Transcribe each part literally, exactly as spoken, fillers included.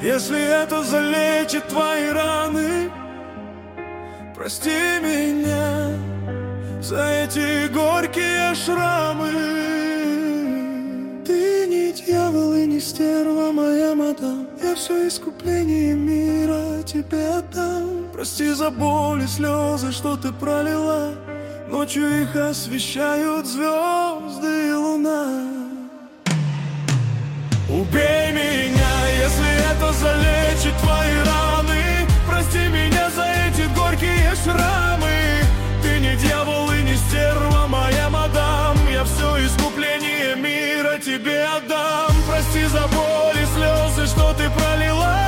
если это залечит твои раны. Прости меня за эти горькие шрамы. Ты не дьявол и не стерва, моя мадам. Я все искупление мира тебе отдам. Прости за боль и слезы, что ты пролила. Ночью их освещают звезды и луна. Убей меня, если это залечит твои раны. Прости меня за эти горькие шрамы. Ты не дьявол и не стерва, моя мадам. Я все искупление мира тебе отдам. Прости за боль и слезы, что ты пролила.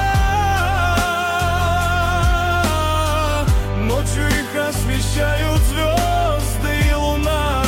Ночью их освещают звезды и луна.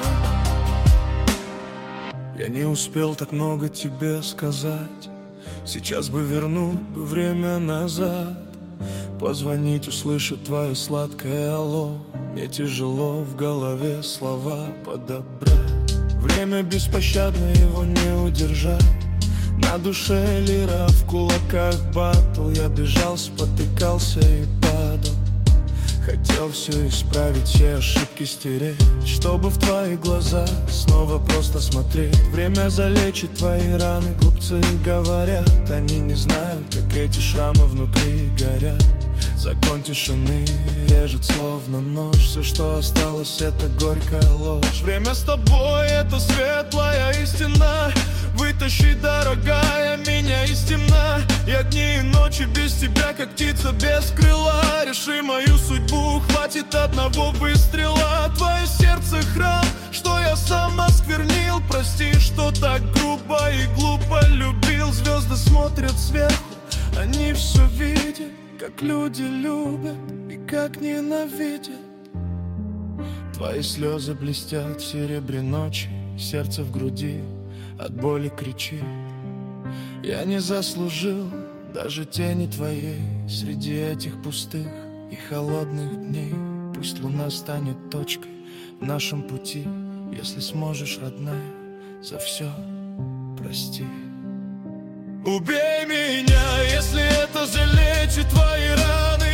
Я не успел так много тебе сказать. Сейчас бы вернуть бы время назад. Позвонить, услышать твое сладкое алло. Мне тяжело в голове слова подобрать. Время беспощадно, его не удержать. На душе лира, в кулаках батл. Я бежал, спотыкался и падал. Хотел все исправить, все ошибки стереть, чтобы в твои глаза снова просто смотреть. Время залечит твои раны, глупцы говорят. Они не знают, как эти шрамы внутри горят. Закон тишины режет словно нож. Все, что осталось, это горькая ложь. Время с тобой, это светлая истина. Вытащи, дорогая, меня из темна. Я дни и ночи без тебя, как птица без крыла. Реши мою судьбу, хватит одного выстрела. Твое сердце храм, что я сам осквернил. Прости, что так грубо и глупо любил. Звезды смотрят сверху, они все видят, как люди любят и как ненавидят. Твои слезы блестят в серебре ночи. Сердце в груди от боли кричит. Я не заслужил даже тени твоей среди этих пустых и холодных дней. Пусть луна станет точкой в нашем пути. Если сможешь, родная, за все прости. Убей меня, если это залечит твои раны.